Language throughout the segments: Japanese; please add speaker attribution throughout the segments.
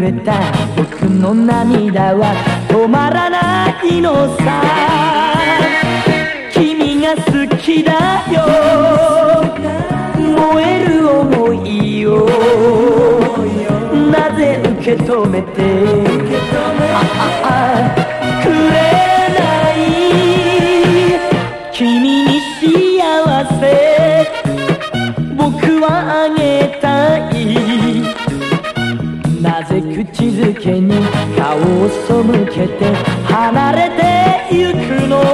Speaker 1: れた僕の涙は止まらないのさ。君が好きだよ、燃える想いをなぜ受け止めてくれない。君に幸せ僕はあげたい。なぜ口づけに顔を背けて離れてゆくの。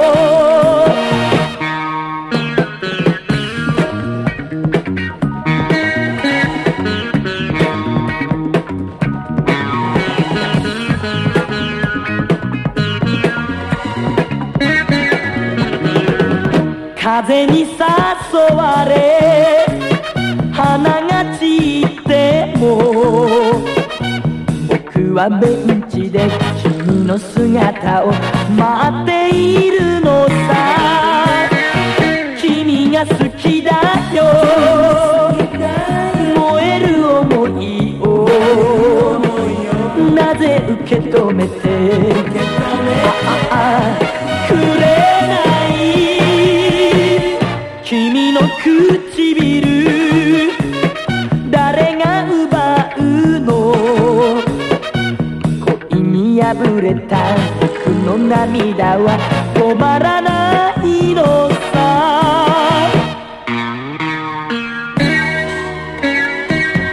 Speaker 1: 風に誘われ花が散っても僕はベンチで君の姿を待っているのさ。君が好きだよ、燃える想いをなぜ受け止めてくれない。君の唇誰が奪うの。恋に破れた僕の涙は止まらない。